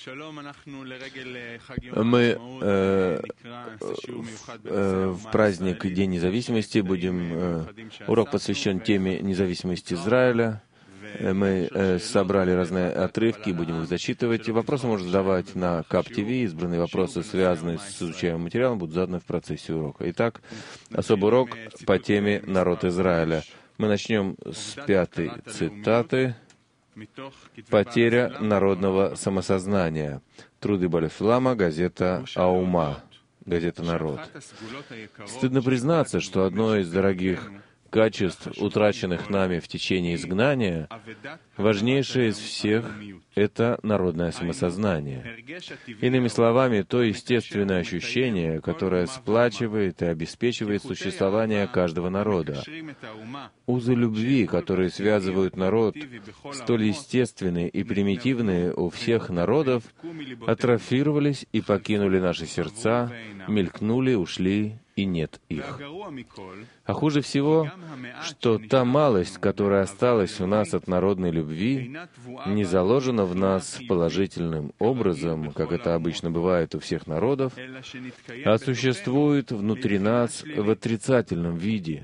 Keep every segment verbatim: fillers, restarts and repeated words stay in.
Мы э, э, в праздник День независимости будем... Э, урок посвящен теме независимости Израиля. Мы э, собрали разные отрывки, будем их зачитывать. И вопросы можно задавать на КАП-ТВ. Избранные вопросы, связанные с изучаемым материалом, будут заданы в процессе урока. Итак, особый урок по теме «Народ Израиля». Мы начнем с пятой цитаты. «Потеря народного самосознания». Труды Балифилама, газета «Аума», газета «Народ». Стыдно признаться, что одно из дорогих качеств, утраченных нами в течение изгнания, важнейшее из всех — это народное самосознание. Иными словами, то естественное ощущение, которое сплачивает и обеспечивает существование каждого народа. Узы любви, которые связывают народ, столь естественные и примитивные у всех народов, атрофировались и покинули наши сердца, мелькнули, ушли, и нет их. А хуже всего, что та малость, которая осталась у нас от народной любви, не заложена в нас положительным образом, как это обычно бывает у всех народов, а существует внутри нас в отрицательном виде,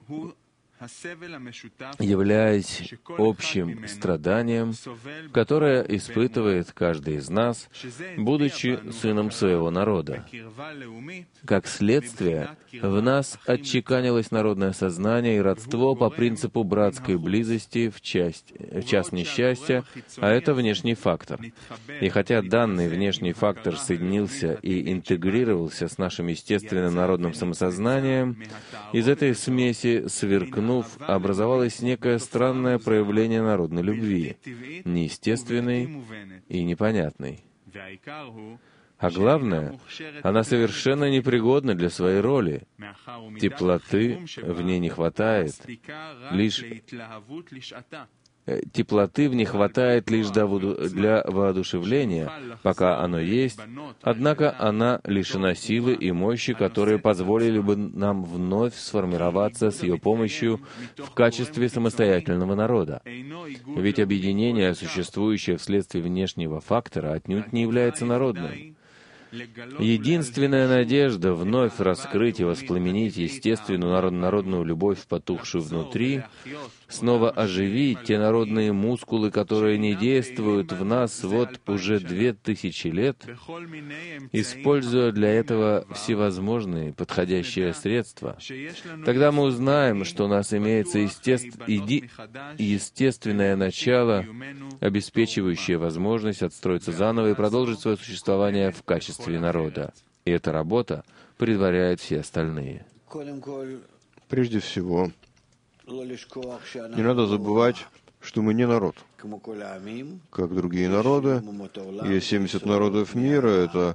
являясь общим страданием, которое испытывает каждый из нас, будучи сыном своего народа. Как следствие, в нас отчеканилось народное сознание и родство по принципу братской близости в, часть, в час несчастья, а это внешний фактор. И хотя данный внешний фактор соединился и интегрировался с нашим естественным народным самосознанием, из этой смеси сверкнул образовалось некое странное проявление народной любви, неестественной и непонятной. А главное, она совершенно непригодна для своей роли. Теплоты в ней не хватает, лишь Теплоты в ней хватает лишь для воодушевления, пока оно есть, однако она лишена силы и мощи, которые позволили бы нам вновь сформироваться с ее помощью в качестве самостоятельного народа. Ведь объединение, существующее вследствие внешнего фактора, отнюдь не является народным. Единственная надежда вновь раскрыть и воспламенить естественную народную любовь, потухшую внутри, снова оживить те народные мускулы, которые не действуют в нас вот уже две тысячи лет, используя для этого всевозможные подходящие средства. Тогда мы узнаем, что у нас имеется естеств... иди... естественное начало, обеспечивающее возможность отстроиться заново и продолжить свое существование в качестве народа. И эта работа предваряет все остальные. Прежде всего, не надо забывать, что мы не народ, как другие народы. Есть семьдесят народов мира, это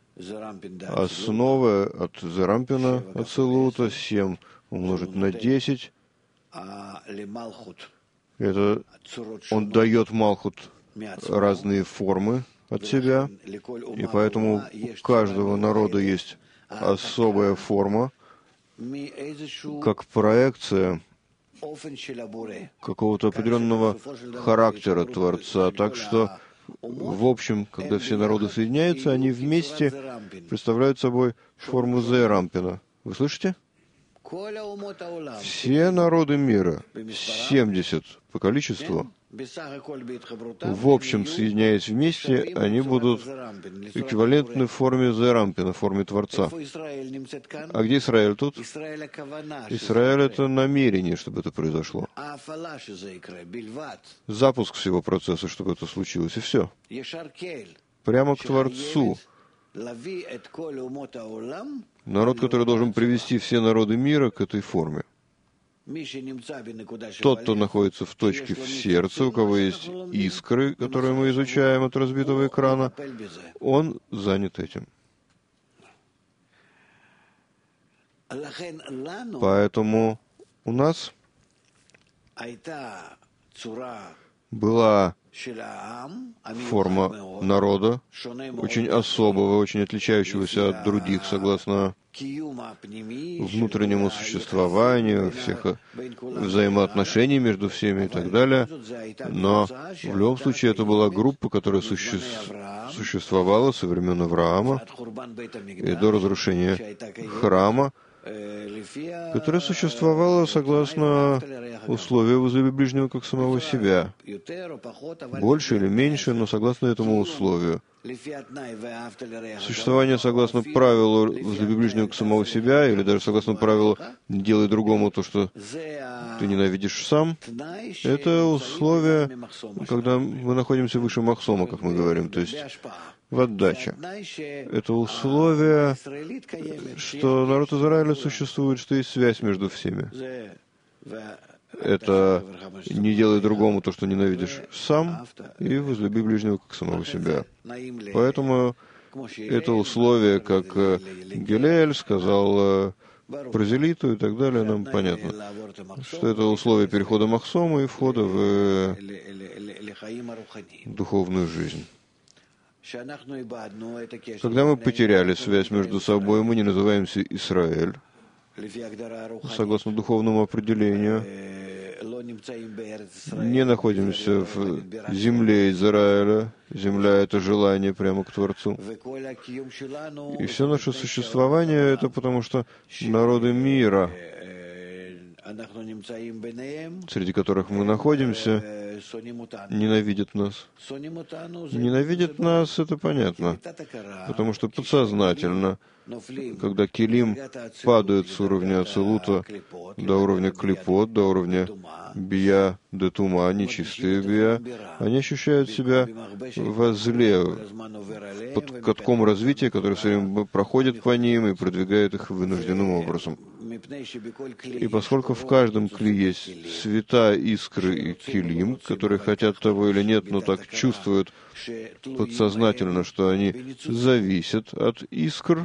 основа от Зерампина, от Целута, семь умножить на десять. Это он дает Малхут разные формы от себя, и поэтому у каждого народа есть особая форма, как проекция какого-то определенного характера Творца. Так что, в общем, когда все народы соединяются, они вместе представляют собой форму Зерампина. Вы слышите? Все народы мира, семьдесят по количеству, в общем, соединяясь вместе, они будут эквивалентны форме Зерампина, форме Творца. А где Израиль тут? Израиль — это намерение, чтобы это произошло. Запуск всего процесса, чтобы это случилось, и все. Прямо к Творцу. Народ, который должен привести все народы мира к этой форме. Тот, кто находится в точке в сердце, у кого есть искры, которые мы изучаем от разбитого экрана, он занят этим. Поэтому у нас была форма народа, очень особого, очень отличающегося от других, согласно внутреннему существованию, всех взаимоотношений между всеми и так далее. Но в любом случае это была группа, которая суще... существовала со времен Авраама и до разрушения храма, которая существовала согласно условию «возлюби ближнего как самого себя». Больше или меньше, но согласно этому условию. Существование согласно правилу «возлюби ближнего как самого себя» или даже согласно правилу «не делай другому то, что ты ненавидишь сам», это условие, когда мы находимся выше махсома, как мы говорим, то есть в отдаче. Это условие, что народ Израиля существует, что есть связь между всеми. Это не делай другому то, что ненавидишь сам, и возлюби ближнего как самого себя. Поэтому это условие, как Гилель сказал Прозелиту и так далее, нам понятно, что это условие перехода махсома и входа в духовную жизнь. Когда мы потеряли связь между собой, мы не называемся Израиль, согласно духовному определению, не находимся в земле Израиля. Земля — это желание прямо к Творцу. И все наше существование — это потому, что народы мира, среди которых мы находимся, ненавидят нас. Ненавидят нас, это понятно, потому что подсознательно, когда килим падают с уровня ацелута до уровня клипот, до уровня бия де тума, нечистые бия, они ощущают себя возле, под катком развития, который все время проходит по ним и продвигает их вынужденным образом. И поскольку в каждом кли есть света, искры и килим, которые хотят того или нет, но так чувствуют подсознательно, что они зависят от искр,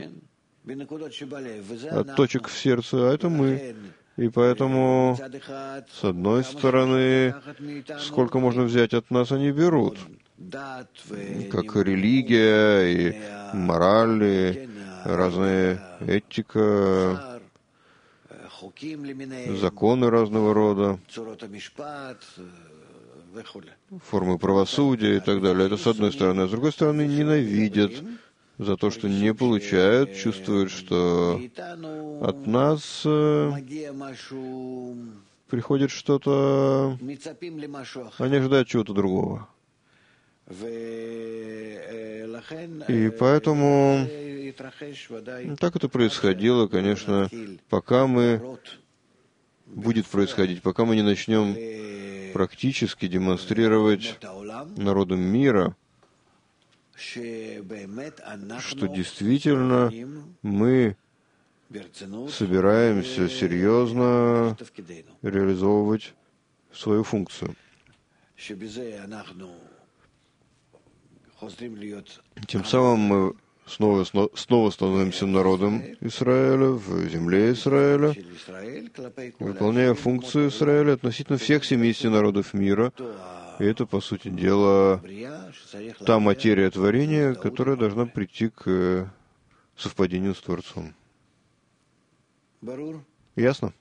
от точек в сердце, а это мы. И поэтому, с одной стороны, сколько можно взять от нас, они берут. Как религия, и мораль, и разная этика, законы разного рода, формы правосудия и так далее. Это с одной стороны. А с другой стороны, ненавидят за то, что не получают, чувствуют, что от нас приходит что-то, они ожидают чего-то другого. И поэтому так это происходило, конечно, пока мы, будет происходить, пока мы не начнем практически демонстрировать народам мира, что действительно мы собираемся серьезно реализовывать свою функцию. Тем самым мы снова, снова становимся народом Израиля, в земле Израиля, выполняя функцию Израиля относительно всех семидесяти народов мира. И это, по сути дела, та материя творения, которая должна прийти к совпадению с Творцом. Ясно?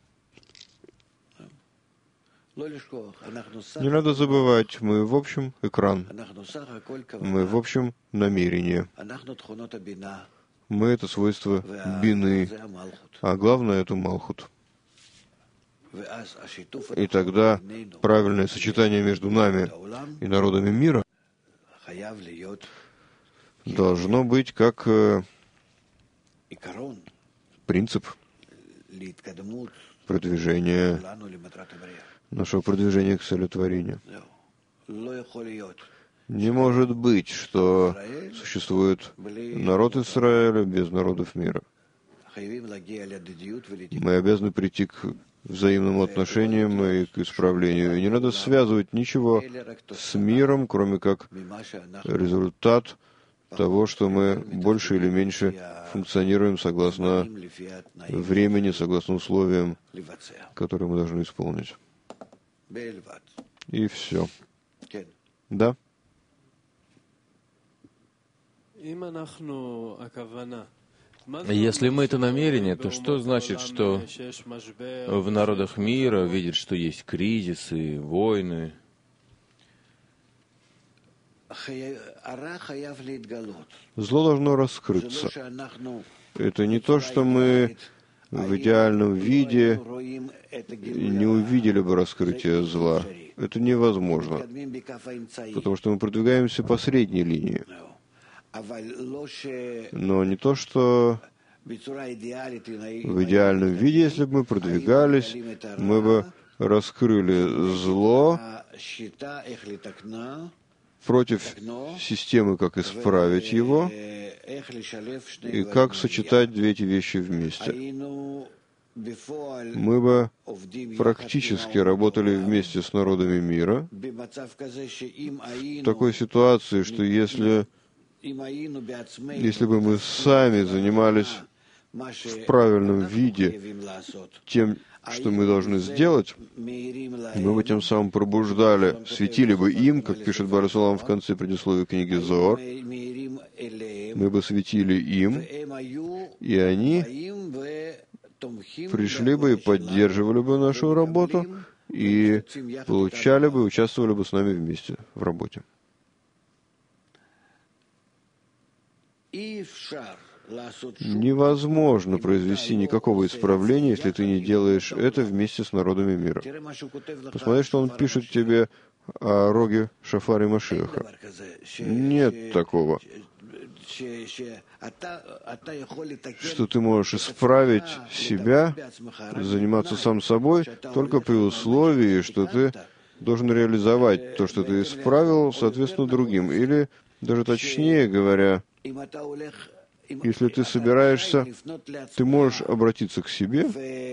Не надо забывать, мы в общем экран, мы в общем намерение, мы это свойство бины, а главное это малхут. И тогда правильное сочетание между нами и народами мира должно быть как принцип продвижения, нашего продвижения к цели творения. Не может быть, что существует народ Израиля без народов мира. Мы обязаны прийти к взаимным отношениям и к исправлению. И не надо связывать ничего с миром, кроме как результат того, что мы больше или меньше функционируем согласно времени, согласно условиям, которые мы должны исполнить. И все. Да? Если мы это намерение, то что значит, что в народах мира видят, что есть кризисы, войны? Зло должно раскрыться. Это не то, что мы в идеальном виде не увидели бы раскрытие зла. Это невозможно, потому что мы продвигаемся по средней линии. Но не то, что в идеальном виде, если бы мы продвигались, мы бы раскрыли зло против системы, как исправить его, и как сочетать две эти вещи вместе. Мы бы практически работали вместе с народами мира в такой ситуации, что если, если бы мы сами занимались в правильном виде тем, что мы должны сделать, мы бы тем самым пробуждали, светили бы им, как пишет Бааль Сулам в конце предисловия книги Зоар, мы бы светили им, и они пришли бы и поддерживали бы нашу работу, и получали бы, участвовали бы с нами вместе в работе. Невозможно произвести никакого исправления, если ты не делаешь это вместе с народами мира. Посмотри, что он пишет тебе о роге Шафаре Машиаха. Нет такого, что ты можешь исправить себя, заниматься сам собой, только при условии, что ты должен реализовать то, что ты исправил, соответственно, другим. Или, даже точнее говоря, если ты собираешься, ты можешь обратиться к себе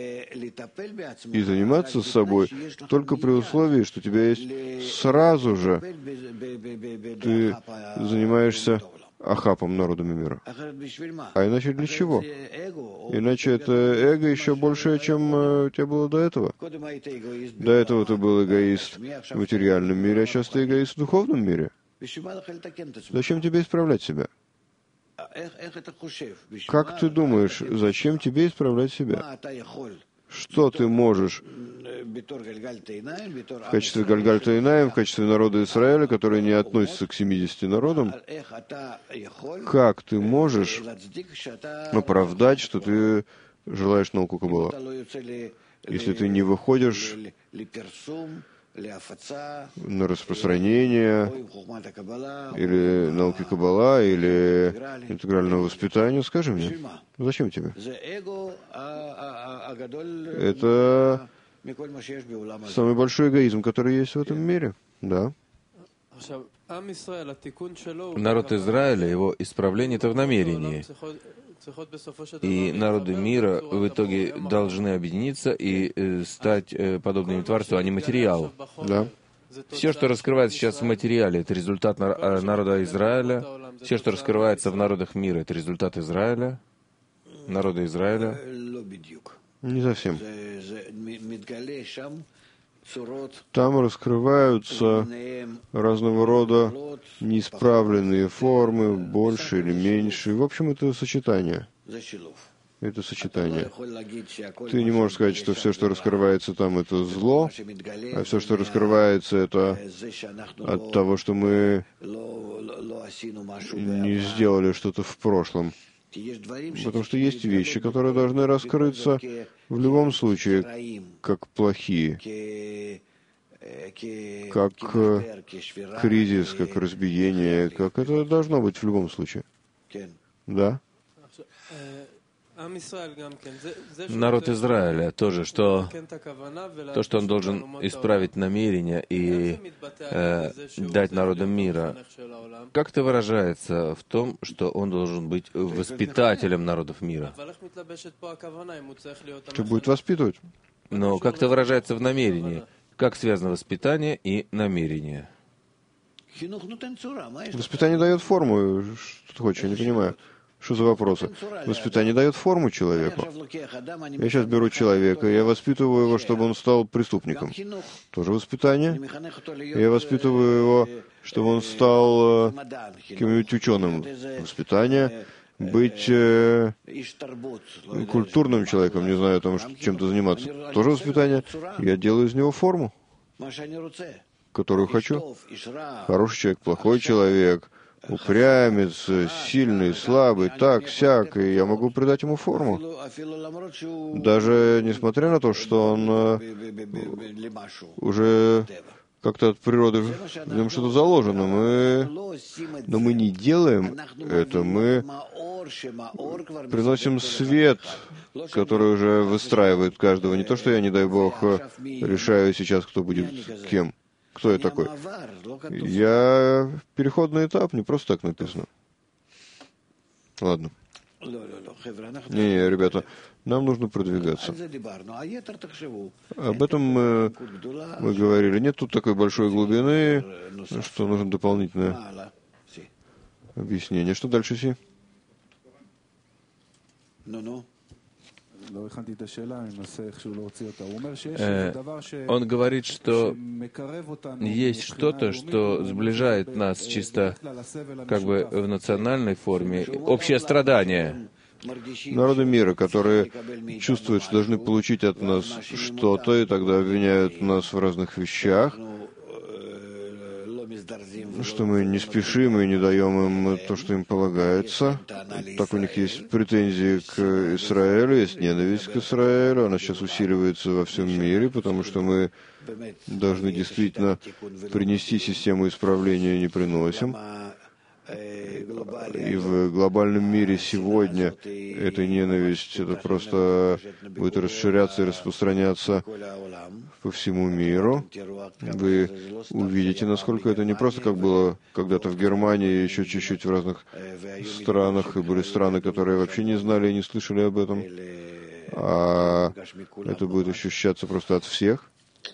и заниматься собой только при условии, что у тебя есть сразу же, ты занимаешься ахапом народами мира. А иначе для чего? Иначе это эго еще больше, чем у тебя было до этого. До этого ты был эгоист в материальном мире, а сейчас ты эгоист в духовном мире. Зачем тебе исправлять себя? Как ты думаешь, зачем тебе исправлять себя? Что ты можешь в качестве Гальгаль-Тайнаим, в качестве народа Израиля, который не относится к семидесяти народам, как ты можешь оправдать, что ты желаешь науку Каббала? Если ты не выходишь на распространение или науки Каббала, или интегрального воспитания, скажи мне, зачем тебе? Это самый большой эгоизм, который есть в этом мире. Да. Народ Израиля, его исправление — это в намерении. И народы мира в итоге должны объединиться и э, стать э, подобными Творцу, а не материалу. Да. Все, что раскрывается сейчас в материале, это результат на, народа Израиля. Все, что раскрывается в народах мира, это результат Израиля, народа Израиля. Не совсем. Там раскрываются разного рода неисправленные формы, больше или меньше. В общем, это сочетание. Это сочетание. Ты не можешь сказать, что все, что раскрывается там, это зло, а все, что раскрывается, это от того, что мы не сделали что-то в прошлом. Потому что есть вещи, которые должны раскрыться в любом случае, как плохие, как кризис, как разбиение, как это должно быть в любом случае. Да? Народ Израиля тоже, что то, что он должен исправить намерения и э, дать народам мира, как это выражается в том, что он должен быть воспитателем народов мира? Что будет воспитывать? Но как это выражается в намерении? Как связано воспитание и намерение? Воспитание дает форму. Что ты хочешь, я не понимаю. Что за вопросы? Воспитание дает форму человеку. Я сейчас беру человека, я воспитываю его, чтобы он стал преступником. Тоже воспитание. Я воспитываю его, чтобы он стал каким-нибудь ученым. Воспитание. быть э, культурным человеком, не знаю, там, чем-то заниматься, тоже воспитание. Я делаю из него форму, которую хочу. Хороший человек, плохой человек, упрямец, сильный, слабый, так, сяк, и я могу придать ему форму. Даже несмотря на то, что он э, уже как-то от природы в нем что-то заложено, мы, но мы не делаем это, мы приносим свет, который уже выстраивает каждого. Не то, что я, не дай Бог, решаю сейчас, кто будет кем. Кто я такой? Я переходный этап, не просто так написано. Ладно. Не-не, ребята, нам нужно продвигаться. Об этом мы, мы говорили. Нет тут такой большой глубины, что нужно дополнительное объяснение. Что дальше, Си? Он говорит, что есть что-то, что сближает нас чисто как бы в национальной форме, общее страдание. Народы мира, которые чувствуют, что должны получить от нас что-то, и тогда обвиняют нас в разных вещах, что мы не спешим и не даем им то, что им полагается. Так у них есть претензии к Израилю, есть ненависть к Израилю, она сейчас усиливается во всем мире, потому что мы должны действительно принести систему исправления, и не приносим. И в глобальном мире сегодня эта ненависть, это просто будет расширяться и распространяться по всему миру. Вы увидите, насколько это не просто как было когда-то в Германии, еще чуть-чуть в разных странах, и были страны, которые вообще не знали и не слышали об этом, а это будет ощущаться просто от всех.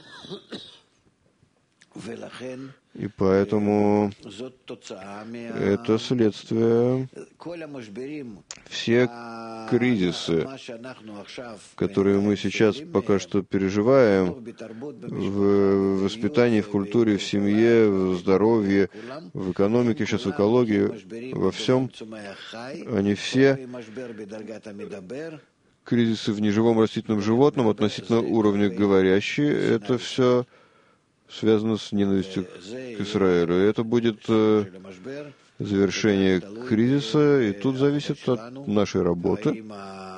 И поэтому это следствие, все кризисы, которые мы сейчас пока что переживаем в воспитании, в культуре, в семье, в здоровье, в экономике, сейчас в экологии, во всем, они все кризисы в неживом растительном животном относительно уровня говорящие, это все связано с ненавистью к Израилю. И это будет э, завершение кризиса, и тут зависит от нашей работы.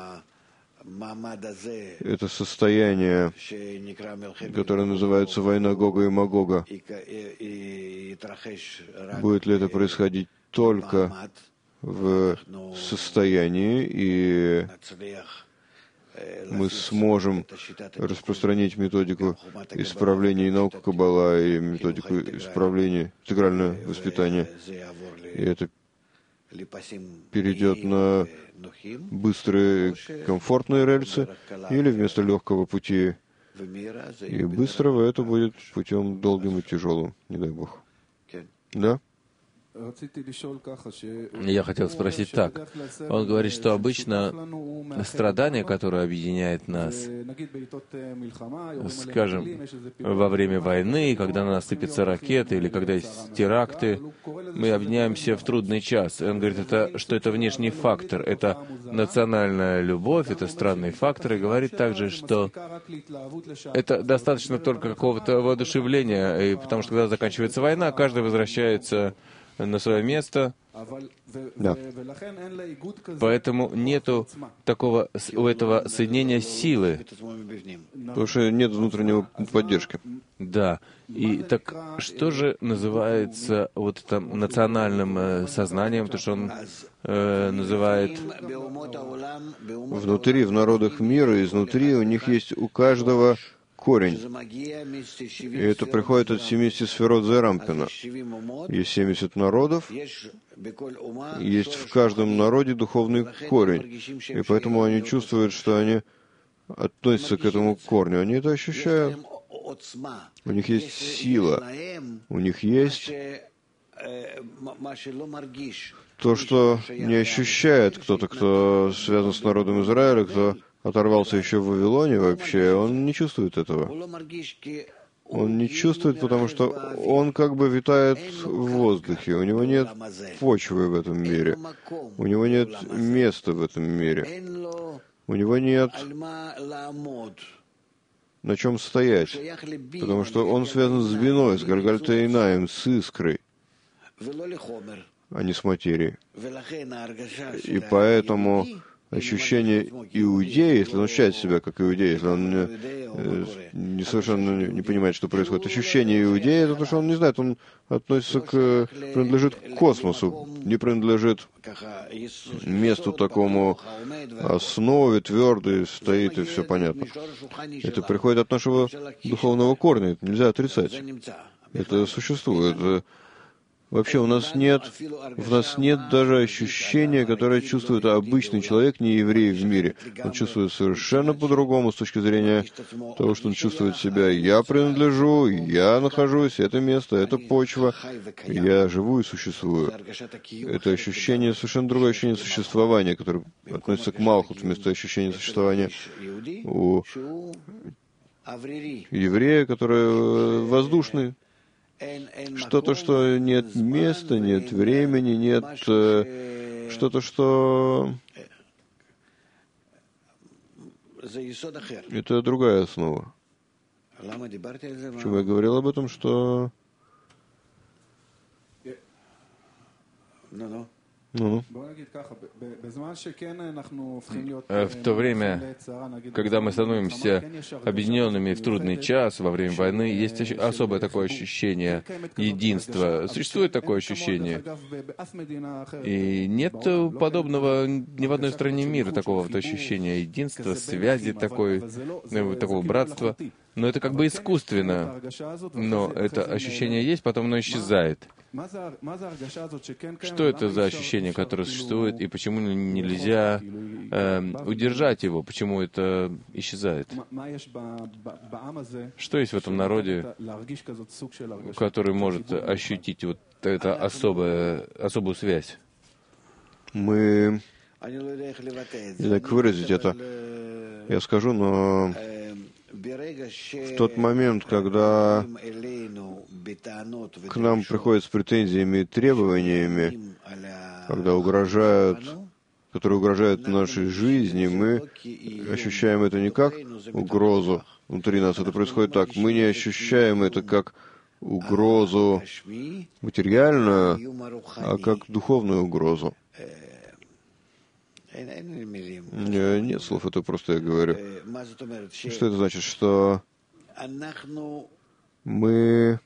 Это состояние, которое называется война Гога и Магога. Будет ли это происходить только в состоянии, и мы сможем распространить методику исправления и науку Каббала, и методику исправления, интегральное воспитание. И это перейдет на быстрые, комфортные рельсы, или вместо легкого пути и быстрого это будет путем долгим и тяжелым, не дай Бог. Да? Я хотел спросить так. Он говорит, что обычно страдание, которое объединяет нас, скажем, во время войны, когда на нас сыпятся ракеты, или когда есть теракты, мы объединяемся в трудный час. И он говорит, это, что это внешний фактор, это национальная любовь, это странный фактор, и говорит также, что это достаточно только какого-то воодушевления, и потому что когда заканчивается война, каждый возвращается на свое место. Да. Поэтому нету такого, у этого соединения силы. Потому что нет внутреннего поддержки. Да. И так что же называется вот там национальным э, сознанием, то, что он э, называет? Внутри, в народах мира, изнутри у них есть у каждого корень. И это приходит от семидесяти сферот Зерампина. Есть семьдесят народов, есть в каждом народе духовный корень. И поэтому они чувствуют, что они относятся к этому корню. Они это ощущают. У них есть сила. У них есть то, что не ощущает кто-то, кто связан с народом Израиля, кто оторвался еще в Вавилоне вообще, он не чувствует этого. Он не чувствует, потому что он как бы витает в воздухе. У него нет почвы в этом мире. У него нет места в этом мире. У него нет на чем стоять, потому что он связан с биной, с Гальгальта-Инаем, с искрой, а не с материей. И поэтому ощущение иудея, если он ощущает себя как иудей, если он э, не, совершенно не понимает, что происходит, ощущение иудея, это то, что он не знает, он относится к, принадлежит к космосу, не принадлежит месту такому, основе твердой стоит, и все понятно. Это приходит от нашего духовного корня, это нельзя отрицать. Это существует. Вообще у нас нет, в нас нет даже ощущения, которое чувствует обычный человек, не еврей в мире. Он чувствует совершенно по-другому с точки зрения того, что он чувствует себя. Я принадлежу, я нахожусь, это место, это почва, я живу и существую. Это ощущение, совершенно другое ощущение существования, которое относится к Малхут, вместо ощущения существования у еврея, который воздушный. Что-то, что нет места, нет времени, нет э, что-то, что... Это другая основа. Почему я говорил об этом, что... Ну-ну. В то время, когда мы становимся объединенными в трудный час во время войны, есть особое такое ощущение единства. Существует такое ощущение. И нет подобного ни в одной стране мира, такого вот ощущения единства, связи такой, такого братства. Но это как бы искусственно. Но это ощущение есть, потом оно исчезает. Что это за ощущение, которое существует, и почему нельзя э, удержать его, почему это исчезает? Что есть в этом народе, который может ощутить вот эту особую, особую связь? Мы... Не знаю, как выразить это. Я скажу, но... В тот момент, когда к нам приходят с претензиями и требованиями, когда угрожают, которые угрожают нашей жизни, мы ощущаем это не как угрозу внутри нас, это происходит так. Мы не ощущаем это как угрозу материальную, а как духовную угрозу. Нет слов, это просто я говорю. Что это значит? Что мы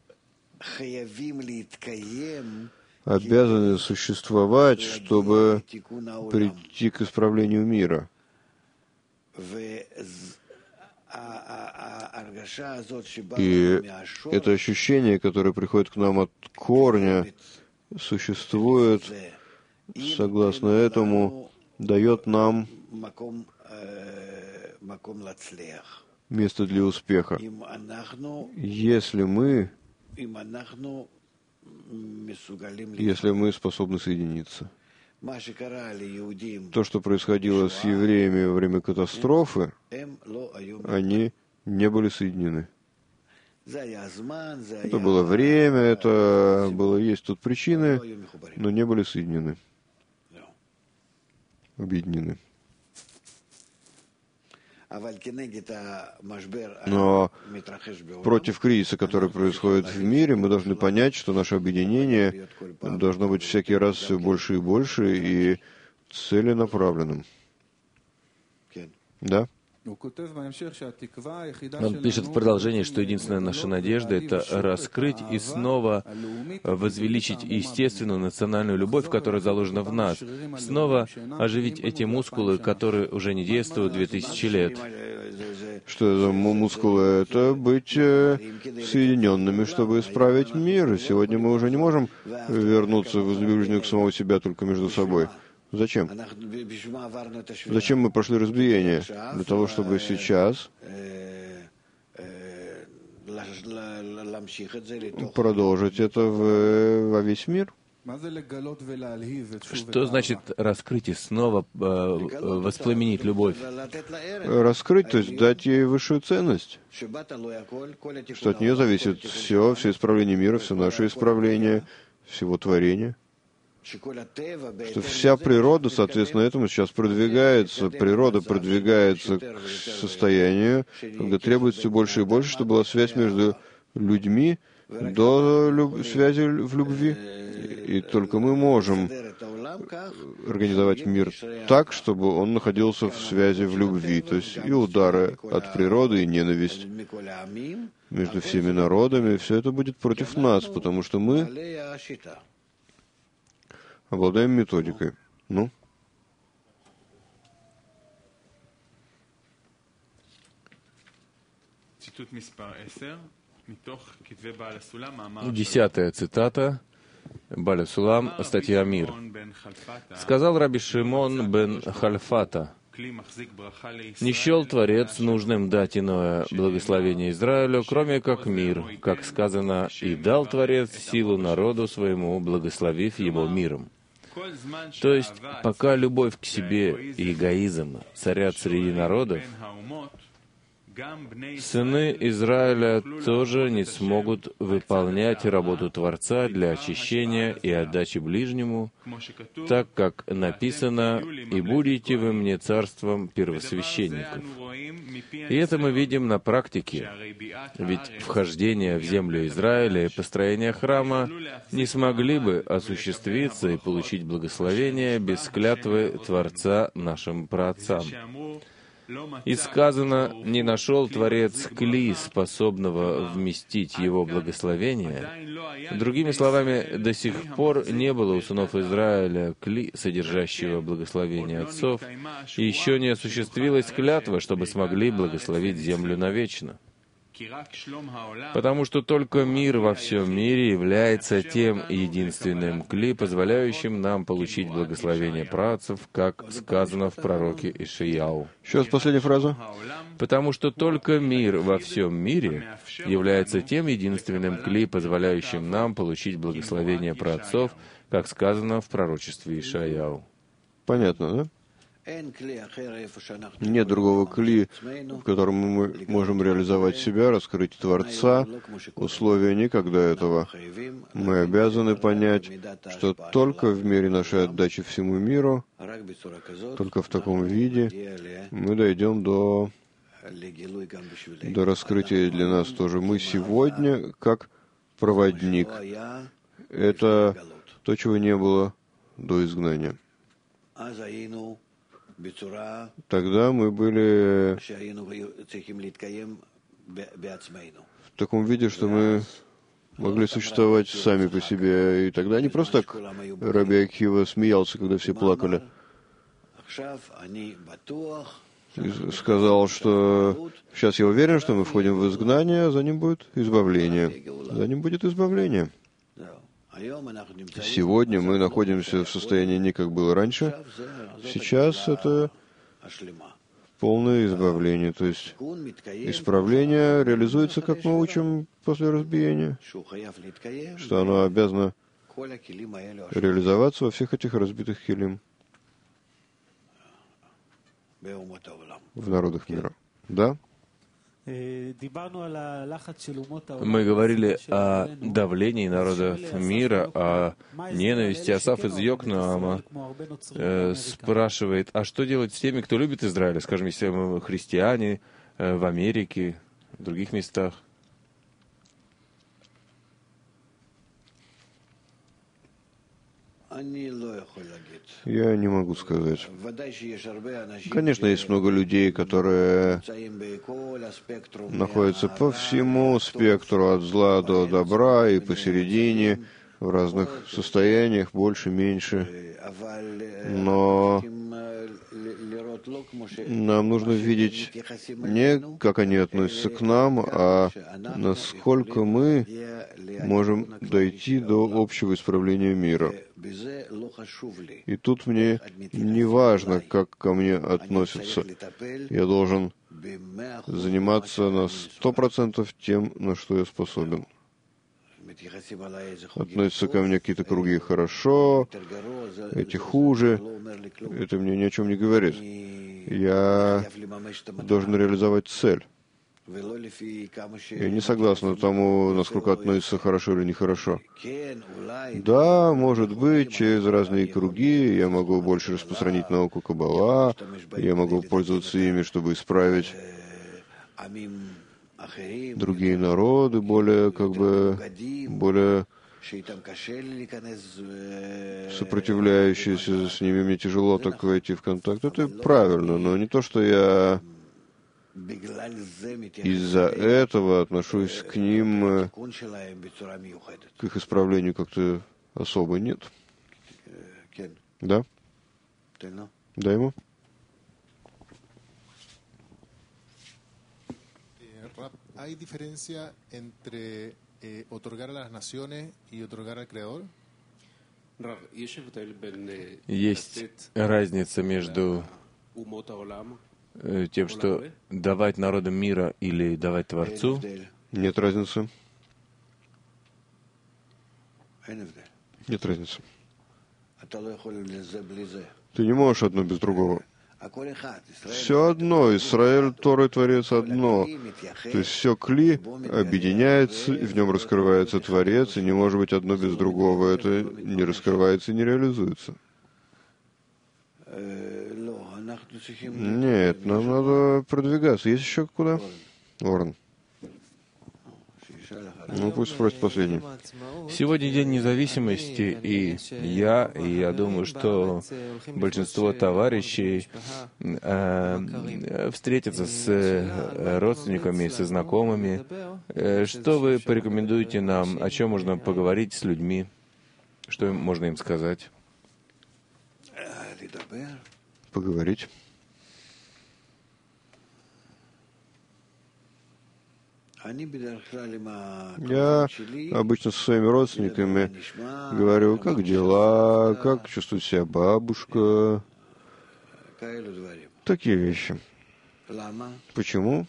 обязаны существовать, чтобы прийти к исправлению мира. И это ощущение, которое приходит к нам от корня, существует, согласно этому, дает нам место для успеха. Если мы, если мы способны соединиться. То, что происходило с евреями во время катастрофы, они не были соединены. Это было время, это было, есть тут причины, но не были соединены. Объединены. Но против кризиса, который происходит в мире, мы должны понять, что наше объединение должно быть всякий раз все больше и больше и целенаправленным. Да? Он пишет в продолжении, что единственная наша надежда — это раскрыть и снова возвеличить естественную национальную любовь, которая заложена в нас, снова оживить эти мускулы, которые уже не действуют две тысячи лет. Что это мускулы? Это быть соединенными, чтобы исправить мир. Сегодня мы уже не можем вернуться в ближнего к самого себя только между собой. Зачем? Зачем мы прошли разбиение? Для того, чтобы сейчас продолжить это в, во весь мир. Что значит раскрыть и снова э, воспламенить любовь? Раскрыть, то есть дать ей высшую ценность, что от нее зависит все, все исправление мира, все наше исправление, всего творения. Что вся природа, соответственно, этому сейчас продвигается, природа продвигается к состоянию, когда требуется все больше и больше, чтобы была связь между людьми до люб... связи в любви. И только мы можем организовать мир так, чтобы он находился в связи в любви. То есть и удары от природы, и ненависть между всеми народами, все это будет против нас, потому что мы обладаем методикой. Ну? Десятая цитата. Баля Сулам, статья «Мир». Сказал Раби Шимон бен Хальфата: «Не счел Творец нужным дать иное благословение Израилю, кроме как мир, как сказано, и дал Творец силу народу своему, благословив его миром». То есть, пока любовь к себе и эгоизм царят среди народов, сыны Израиля тоже не смогут выполнять работу Творца для очищения и отдачи ближнему, так как написано: «И будете вы мне царством первосвященников». И это мы видим на практике, ведь вхождение в землю Израиля и построение храма не смогли бы осуществиться и получить благословение без клятвы Творца нашим праотцам. И сказано: «Не нашел Творец кли, способного вместить его благословение». Другими словами, до сих пор не было у сынов Израиля кли, содержащего благословение отцов, и еще не осуществилась клятва, чтобы смогли благословить землю навечно. Потому что только мир во всем мире является тем единственным кли, позволяющим нам получить благословение праотцев, как сказано в пророке Ишаяу. Еще раз последняя фраза. Потому что только мир во всем мире является тем единственным кли, позволяющим нам получить благословение праотцов, как сказано в пророчестве Ишаяу. Понятно, да? Нет другого кли, в котором мы можем реализовать себя, раскрыть Творца. Условия никогда этого. Мы обязаны понять, что только в мере нашей отдачи всему миру, только в таком виде мы дойдем до, до раскрытия для нас тоже. Мы сегодня как проводник. Это то, чего не было до изгнания. Тогда мы были в таком виде, что мы могли существовать сами по себе. И тогда не просто так Раби Акива смеялся, когда все плакали. И сказал, что сейчас я уверен, что мы входим в изгнание, а за ним будет избавление. За ним будет избавление. Сегодня мы находимся в состоянии не как было раньше. Сейчас это полное избавление. То есть исправление реализуется, как мы учим после разбиения, что оно обязано реализоваться во всех этих разбитых хилим в народах мира. Да? Мы говорили о давлении народов мира, о ненависти. Асаф из Йокнеама э, спрашивает: а что делать с теми, кто любит Израиль? Скажем, если мы христиане э, в Америке, в других местах. Я не могу сказать. Конечно, есть много людей, которые находятся по всему спектру, от зла до добра, и посередине, в разных состояниях, больше, меньше. Но нам нужно видеть не как они относятся к нам, а насколько мы можем дойти до общего исправления мира. И тут мне не важно, как ко мне относятся. Я должен заниматься на сто процентов тем, на что я способен. относятся ко мне какие-то круги хорошо, эти хуже. Это мне ни о чем не говорит. Я должен реализовать цель. Я не согласен тому, насколько относится хорошо или нехорошо. Да, может быть, через разные круги я могу больше распространить науку Каббала, я могу пользоваться ими, чтобы исправить другие народы, более, как бы, более сопротивляющиеся, с ними мне тяжело так войти в контакт. Это правильно, но не то, что я из-за этого отношусь к ним, к их исправлению как-то особо. Нет. Да? Дай ему. ¿Hay diferencia entre eh, otorgar a las naciones y otorgar al Creador? Есть разница между тем, что давать народам мира или давать Творцу? Нет разницы. Нет разницы. Ты не можешь одно без другого. Все одно. Израиль, Тора и Творец одно. То есть все кли объединяется, и в нем раскрывается Творец, и не может быть одно без другого. Это не раскрывается и не реализуется. Нет, нам надо продвигаться. Есть еще куда? Орен. Ну, пусть спросит последний. Сегодня День независимости, и я, и я думаю, что большинство товарищей э, встретятся с родственниками, со знакомыми. Э, что вы порекомендуете нам? О чем можно поговорить с людьми? Что можно им сказать? Поговорить. Я обычно со своими родственниками говорю, как дела, как чувствует себя бабушка. Такие вещи. Почему?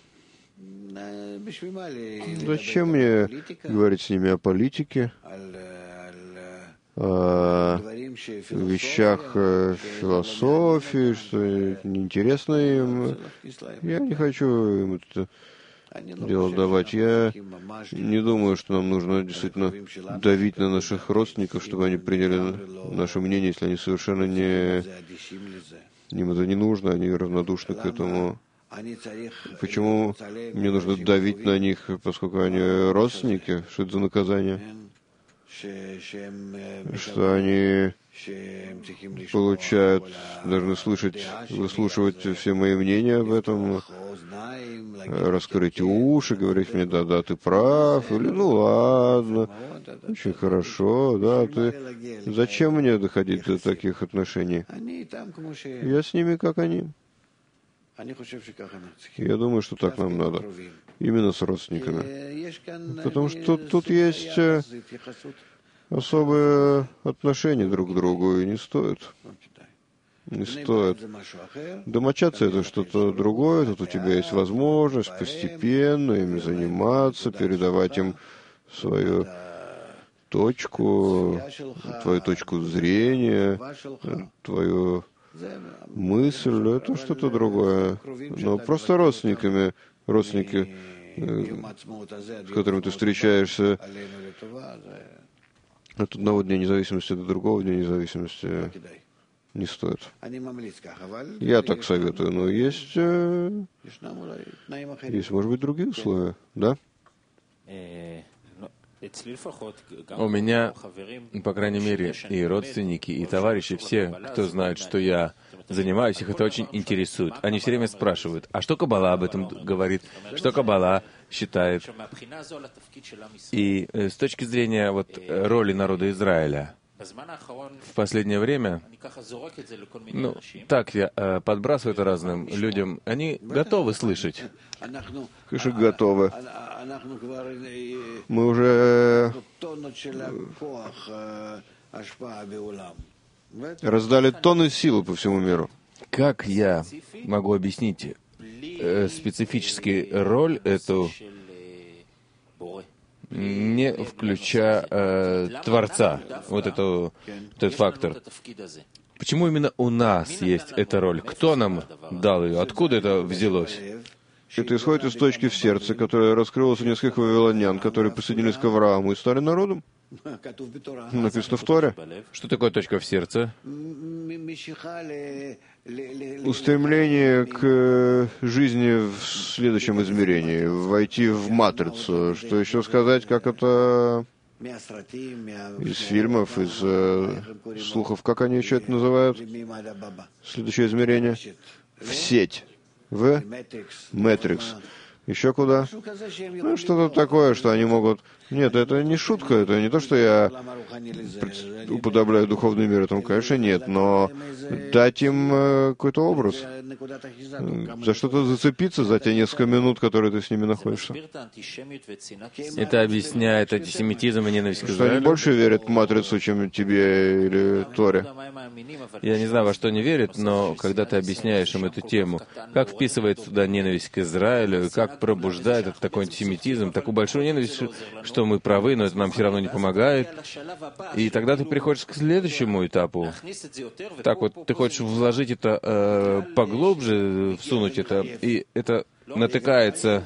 Зачем мне говорить с ними о политике, о вещах философии, что неинтересно им? Я не хочу им это дело давать. Я не думаю, что нам нужно действительно давить на наших родственников, чтобы они приняли наше мнение, если они совершенно не... Им это не нужно, они равнодушны к этому. Почему мне нужно давить на них, поскольку они родственники? Что это за наказание? Что они получают, должны слышать, выслушивать все мои мнения об этом, раскрыть уши, говорить мне, да-да, ты прав, или ну ладно, очень хорошо, да, ты... Зачем мне доходить до таких отношений? Я с ними, как они. Я думаю, что так нам надо. Именно с родственниками. Потому что тут, тут есть особые отношения друг к другу, и не стоит. Не стоит. Домочадцы — это что-то другое, тут у тебя есть возможность постепенно ими заниматься, передавать им свою точку, твою точку зрения, твою мысль, это что-то другое. Но просто родственниками, родственники, с которыми ты встречаешься от одного дня независимости до другого дня независимости, не стоит. Я так советую, но есть, есть, может быть, другие условия, да? У меня, по крайней мере, и родственники, и товарищи, все, кто знает, что я занимаюсь, их это очень интересует. Они все время спрашивают, а что Каббала об этом говорит, что Каббала считает. И с точки зрения вот, роли народа Израиля, в последнее время, ну, так я э, подбрасываю это разным людям, они готовы слышать. Конечно, готовы. Мы уже раздали тонны силы по всему миру. Как я могу объяснить э, специфически роль эту не включая э, Творца, вот, эту, вот этот фактор. Почему именно у нас есть эта роль? Кто нам дал ее? Откуда это взялось? Это исходит из точки в сердце, которая раскрылась у нескольких вавилонян, которые присоединились к Аврааму и стали народом. Написано в Торе. Что такое точка в сердце? Устремление к жизни в следующем измерении, войти в матрицу. Что еще сказать, как это из фильмов, из э, слухов, как они еще это называют? Следующее измерение. В сеть. В Мэтрикс. Еще куда? Ну, что-то такое, что они могут... Нет, это не шутка, это не то, что я уподобляю духовный мир, этому, конечно, нет, но дать им э, какой-то образ, за что-то зацепиться за те несколько минут, которые ты с ними находишься. Это объясняет антисемитизм и ненависть к Что они Израилю? больше верят в матрицу, чем тебе или Торе. Я не знаю, во что они верят, но когда ты объясняешь им эту тему, как вписывается туда ненависть к Израилю, и как пробуждает этот такой антисемитизм, такую большую ненависть, что мы правы, но это нам все равно не помогает. И тогда ты приходишь к следующему этапу. Так вот, ты хочешь вложить это э, поглубже, всунуть это, и это натыкается.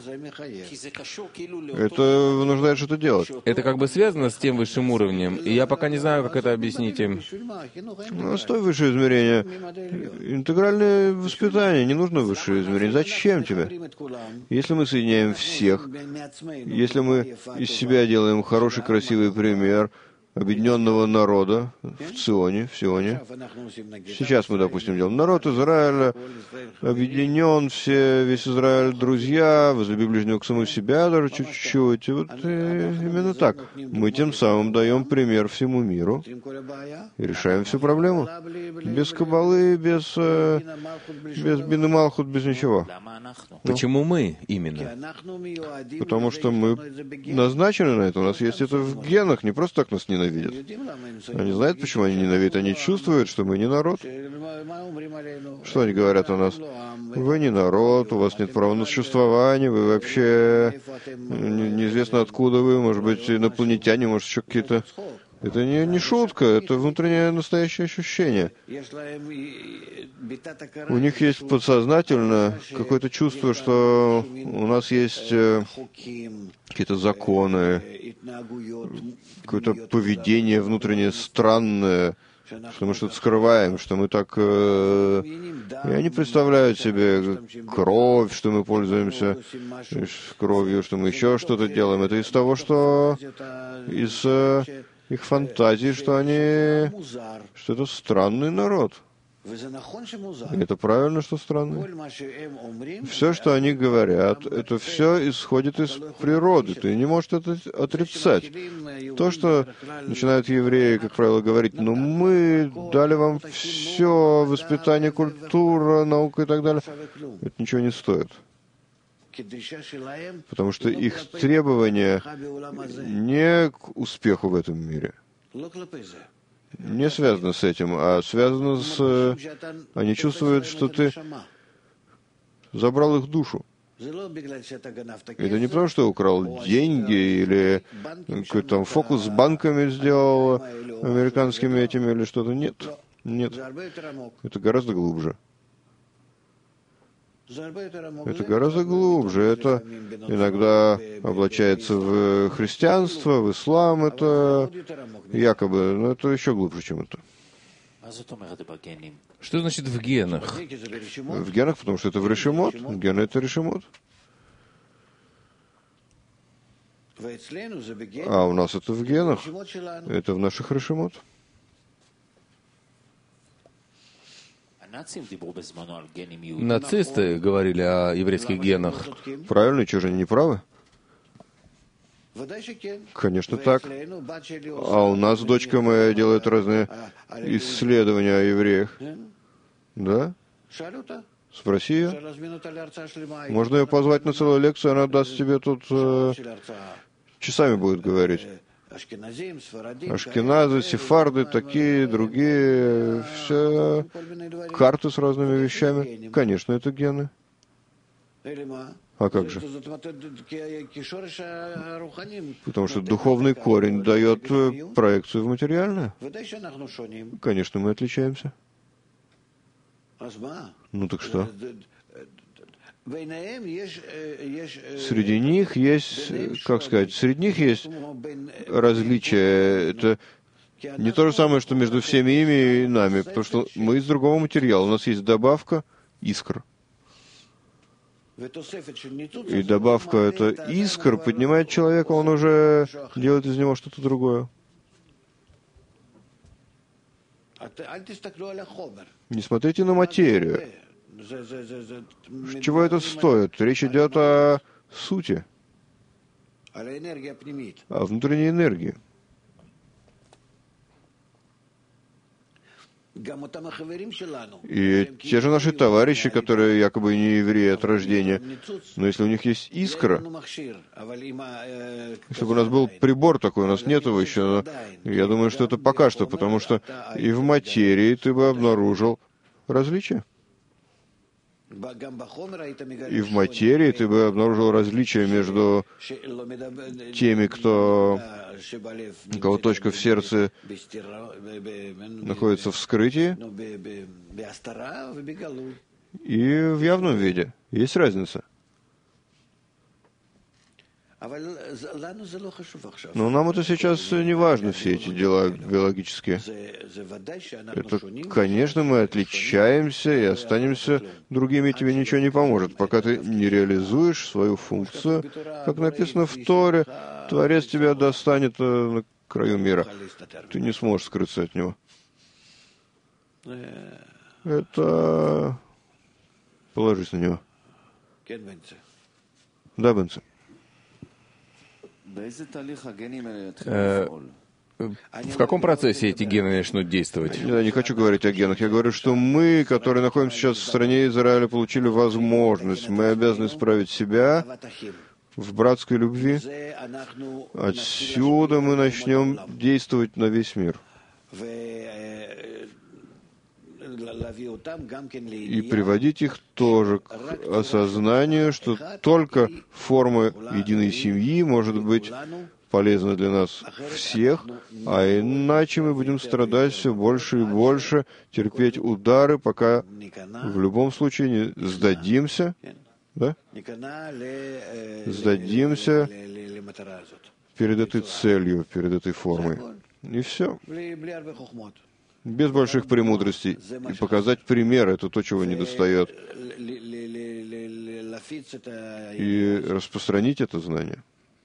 Это вынуждает что-то делать. Это как бы связано с тем высшим уровнем, и я пока не знаю, как это объяснить им. Ну, стой высшее измерение. Интегральное воспитание, не нужно высшее измерение. Зачем тебе? Если мы соединяем всех, если мы из себя делаем хороший, красивый пример объединенного народа в Ционе, в Сионе. Сейчас мы, допустим, делаем народ Израиля, объединен, все, весь Израиль друзья, возлюби ближнего к самому себя даже чуть-чуть. И вот и именно так. Мы тем самым даем пример всему миру и решаем всю проблему. Без кабалы, без, э, без бины малхут, без ничего. Почему мы именно? Потому что мы назначены на это. У нас есть это в генах, не просто так нас ненавидят. Они знают, почему они ненавидят. Они чувствуют, что мы не народ. Что они говорят о нас? Вы не народ, у вас нет права на существование, вы вообще не, неизвестно откуда вы, может быть, инопланетяне, может, еще какие-то... Это не, не шутка, это внутреннее настоящее ощущение. У них есть подсознательно какое-то чувство, что у нас есть э, какие-то законы, какое-то поведение внутреннее странное, что мы что-то скрываем, что мы так... Э, и они представляют себе кровь, что мы пользуемся кровью, что мы еще что-то делаем. Это из того, что... из... Э, их фантазии, что они, что это странный народ. И это правильно, что странный. Все, что они говорят, это все исходит из природы. Ты не можешь это отрицать. То, что начинают евреи, как правило, говорить, ну мы дали вам все, воспитание, культура, наука и так далее, это ничего не стоит. Потому что их требования не к успеху в этом мире, не связано с этим, а связано с... Они чувствуют, что ты забрал их душу. Это не потому, что украл деньги или какой-то там фокус с банками сделал, американскими этими или что-то. Нет, нет. Это гораздо глубже. Это гораздо глубже. Это иногда облачается в христианство, в ислам. Это якобы, но это еще глубже, чем это. Что значит в генах? В генах, потому что это в решемот. Гены — это решемот. А у нас это в генах. Это в наших решемот. Нацисты говорили о еврейских генах. Правильно, и что же они не правы? Конечно, так. А у нас дочка моя делает разные исследования о евреях. Да? Спроси ее. Можно ее позвать на целую лекцию, она даст тебе тут... Э, часами будет говорить. Ашкеназы, сефарды, такие, другие, все карты с разными вещами. Конечно, это гены. А как же? Потому что духовный корень дает проекцию в материальное. Конечно, мы отличаемся. Ну так что? Среди них есть, как сказать, среди них есть различия. Это не то же самое, что между всеми ими и нами, потому что мы из другого материала. У нас есть добавка искр. И добавка эта искр поднимает человека, он уже делает из него что-то другое. Не смотрите на материю. Чего это стоит? Речь идет о сути, о внутренней энергии. И те же наши товарищи, которые якобы не евреи от рождения, но если у них есть искра, если бы у нас был прибор такой, у нас нет его еще, но я думаю, что это пока что, потому что и в материи ты бы обнаружил различия. И в материи ты бы обнаружил различия между теми, кто, у кого точка в сердце находится в скрытии, и в явном виде. Есть разница. Но нам это сейчас не важно, все эти дела биологические. Это, конечно, мы отличаемся и останемся другими, тебе ничего не поможет. Пока ты не реализуешь свою функцию, как написано в Торе, Творец тебя достанет на краю мира. Ты не сможешь скрыться от него. Это... Положись на него. Да, Бенце. Э, в каком процессе эти гены начнут действовать? Я не хочу говорить о генах. Я говорю, что мы, которые находимся сейчас в стране Израиля, получили возможность. Мы обязаны исправить себя в братской любви. Отсюда мы начнем действовать на весь мир. И приводить их тоже к осознанию, что только форма единой семьи может быть полезна для нас всех, а иначе мы будем страдать все больше и больше, терпеть удары, пока в любом случае не сдадимся, да? Сдадимся перед этой целью, перед этой формой. И все. Без больших премудростей. И показать пример — это то, чего недостает. И распространить это знание.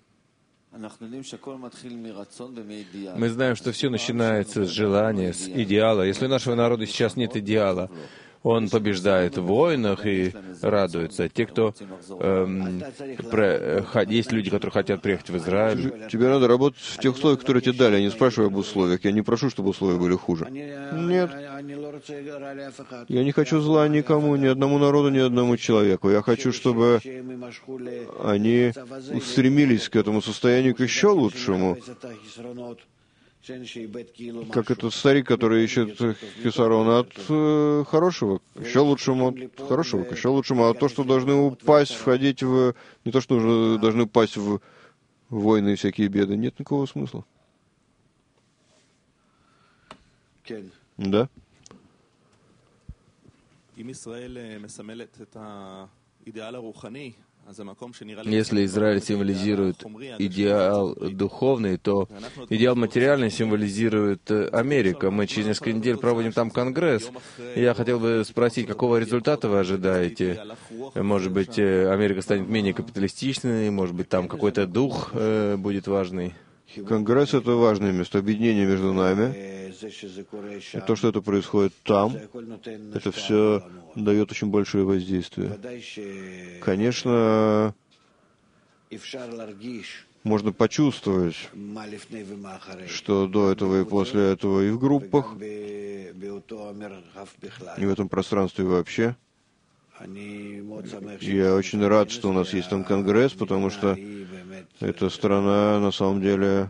Мы знаем, что все начинается с желания, с идеала. Если у нашего народа сейчас нет идеала, он побеждает в войнах и радуется. Те, кто... Эм, про, есть люди, которые хотят приехать в Израиль. Тебе надо работать в тех условиях, которые тебе дали. Я не спрашиваю об условиях. Я не прошу, чтобы условия были хуже. Нет. Я не хочу зла никому, ни одному народу, ни одному человеку. Я хочу, чтобы они устремились к этому состоянию, к еще лучшему. Как этот старик, который ищет хисарона от э, хорошего к еще лучшему, от хорошего к еще лучшему, а то, что должны упасть, входить в... Не то, что уже должны упасть в войны и всякие беды, нет никакого смысла. Да? Если Израиль символизирует идеал духовный, то идеал материальный символизирует Америка. Мы через несколько недель проводим там конгресс. Я хотел бы спросить, какого результата вы ожидаете? Может быть, Америка станет менее капиталистичной, может быть, там какой-то дух э, будет важный? Конгресс — это важное место объединения между нами. И то, что это происходит там, это все дает очень большое воздействие. Конечно, можно почувствовать, что до этого и после этого и в группах, и в этом пространстве вообще. Я очень рад, что у нас есть там конгресс, потому что эта страна на самом деле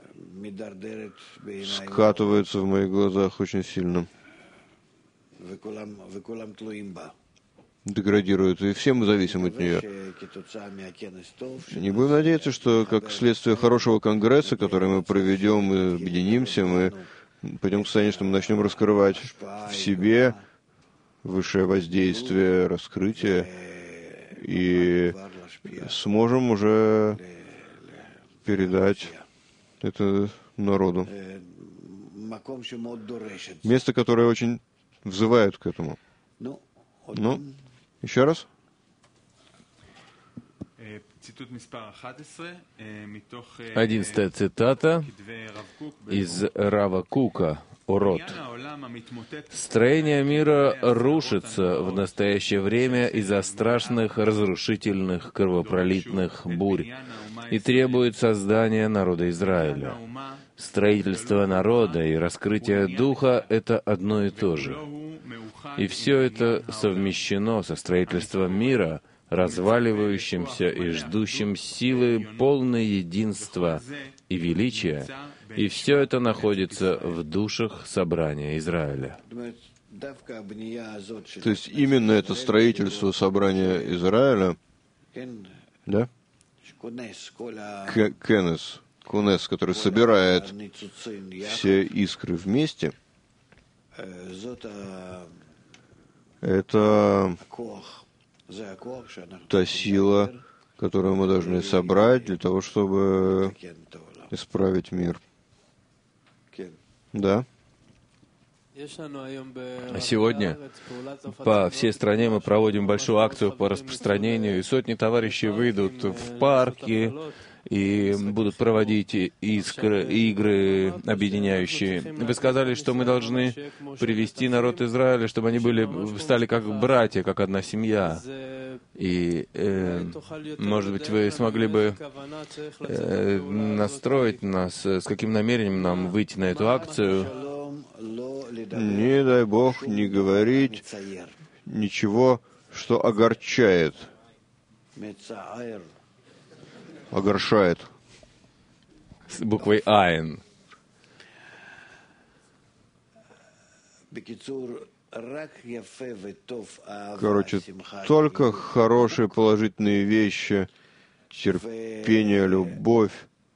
скатывается в моих глазах очень сильно. деградирует, и все мы зависим от нее. Не будем надеяться, что как следствие хорошего конгресса, который мы проведем, мы объединимся, мы пойдем к состоянию, что мы начнем раскрывать в себе высшее воздействие, раскрытие, и сможем уже передать это народу. Место, которое очень взывает к этому. Ну, еще раз. Одиннадцатая цитата из Рава Кука, Орот. «Строение мира рушится в настоящее время из-за страшных, разрушительных, кровопролитных бурь и требует создания народа Израиля. Строительство народа и раскрытие духа — это одно и то же. И все это совмещено со строительством мира, разваливающимся и ждущим силы полное единства и величия, и все это находится в душах собрания Израиля». То есть именно это строительство собрания Израиля, да? К- Кенес, Кунес, который собирает все искры вместе, это та сила, которую мы должны собрать для того, чтобы исправить мир. Да. Сегодня по всей стране мы проводим большую акцию по распространению, и сотни товарищей выйдут в парки и будут проводить искры, игры объединяющие. Вы сказали, что мы должны привести народ Израиля, чтобы они были, стали как братья, как одна семья. И, э, может быть, вы смогли бы э, настроить нас, с каким намерением нам выйти на эту акцию? Не дай Бог не говорить ничего, что огорчает, огоршает. С буквой «Айн». Короче, только хорошие положительные вещи, терпение, любовь.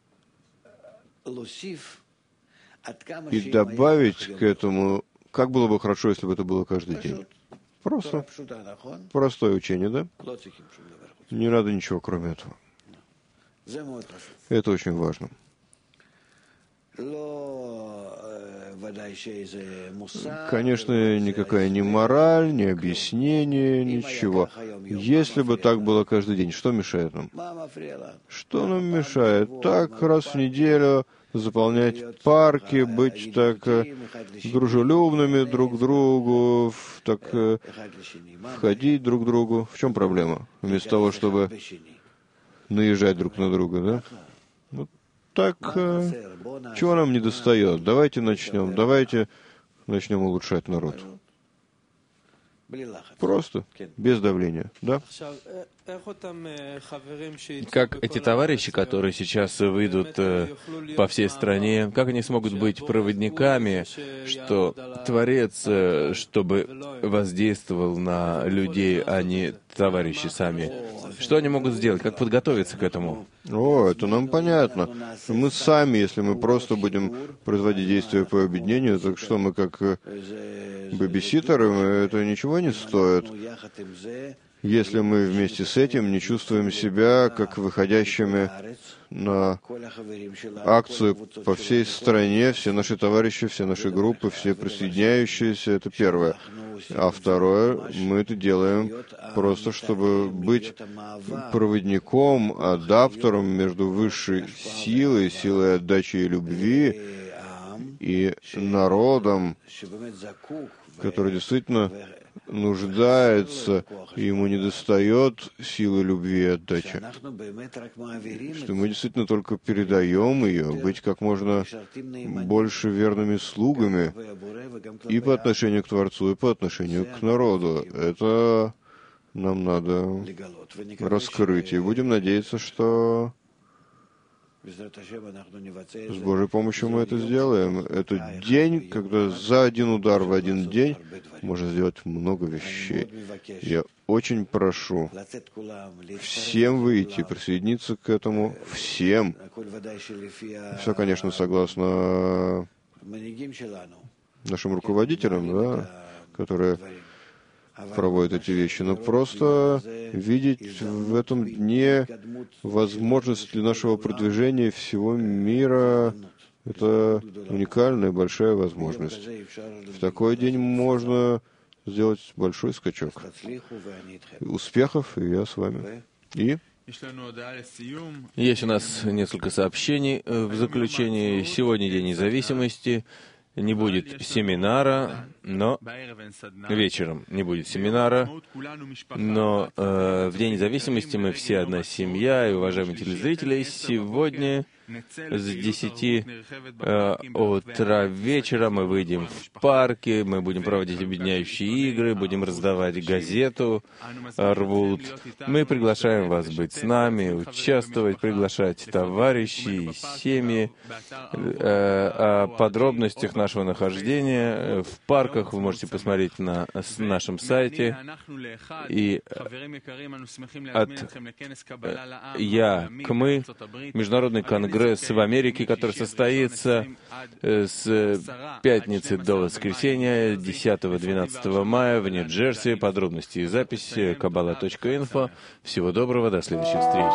И добавить к этому, как было бы хорошо, если бы это было каждый день. Просто простое учение, да? Не надо ничего, кроме этого. Это очень важно. Конечно, никакая не мораль, не объяснение, ничего. Если бы так было каждый день, что мешает нам? Что нам мешает? Так раз в неделю заполнять парки, быть так дружелюбными друг к другу, так входить друг к другу. В чем проблема? Вместо того, чтобы наезжать друг на друга, да? Вот так, чего нам не достает? Давайте начнем, давайте начнем улучшать народ. Просто, без давления, да? Как эти товарищи, которые сейчас выйдут э, по всей стране, как они смогут быть проводниками, что Творец, э, чтобы воздействовал на людей, а не товарищи сами? Что они могут сделать? Как подготовиться к этому? О, это нам понятно. Мы сами, если мы просто будем производить действия по объединению, так что мы как бэбиситеры, это ничего не стоит, если мы вместе с этим не чувствуем себя как выходящими на акцию по всей стране, все наши товарищи, все наши группы, все присоединяющиеся, это первое. А второе, мы это делаем просто, чтобы быть проводником, адаптером между высшей силой, силой отдачи и любви, и народом, который действительно нуждается, и ему недостает силы любви и отдачи. Что мы действительно только передаем ее, быть как можно больше верными слугами и по отношению к Творцу, и по отношению к народу. Это нам надо раскрыть. И будем надеяться, что С Божьей помощью мы это сделаем. Это день, когда за один удар в один день можно сделать много вещей. Я очень прошу всем выйти, присоединиться к этому, всем. Все, конечно, согласно нашим руководителям, да, которые проводят эти вещи, но просто видеть в этом дне возможность для нашего продвижения всего мира. Это уникальная, большая возможность. В такой день можно сделать большой скачок. Успехов, и я с вами. И? Есть у нас несколько сообщений в заключении. Сегодня День независимости. Не будет семинара, но вечером не будет семинара, но э, в День независимости мы все одна семья, и, уважаемые телезрители, сегодня с десяти э, утра вечера мы выйдем в парке, мы будем проводить объединяющие игры, будем раздавать газету «Рвут». Мы приглашаем вас быть с нами, участвовать, приглашать товарищей, семьи. Э, о подробностях нашего нахождения в парках вы можете посмотреть на нашем сайте. И от «Я» к «Мы» международный конгресс в Америке, который состоится с пятницы до воскресенья, десятого-двенадцатого мая в Нью-Джерси. Подробности и записи каббала точка инфо. Всего доброго, до следующих встреч.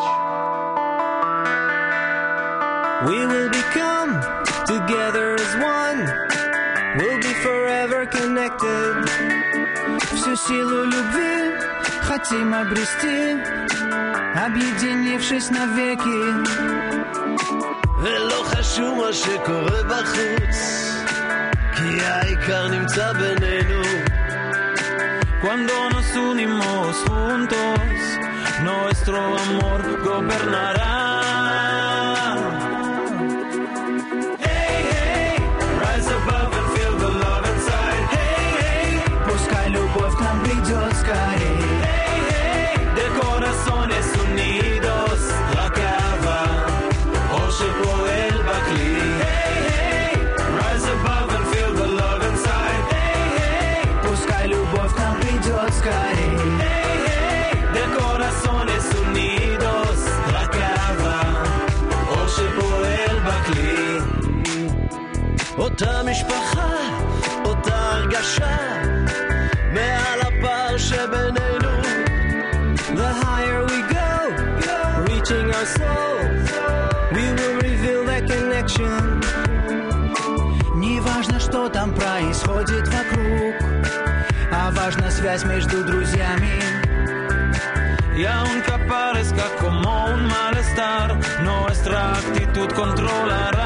We will become together as one. We'll be forever connected. Всю силу любви хотим обрести, объединившись навеки. ולא חשוב מה שקורה בחוץ, כי העיקר נמצא בינינו. Cuando nos unimos juntos, nuestro amor gobernará. Hey, hey, rise above and feel the love inside. Hey, hey, пускай любовь к нам придет скорей. Hey, hey, de corazones unidos, רק אהבה, אור שפועל בכלי. Hey, hey, rise above and feel the love inside. Hey, hey, пускай любовь к нам придет скорей. Hey, hey, de corazones unidos, רק אהבה, אור שפועל בכלי. אותה משפחה, אותה הרגשה, מעל הפער שבינינו. The higher we go, reaching our soul, we will reveal that connection. Не важно, что там происходит вокруг, а важна связь между друзьями. Y aunque aparezca como un malestar, nuestra actitud controlará.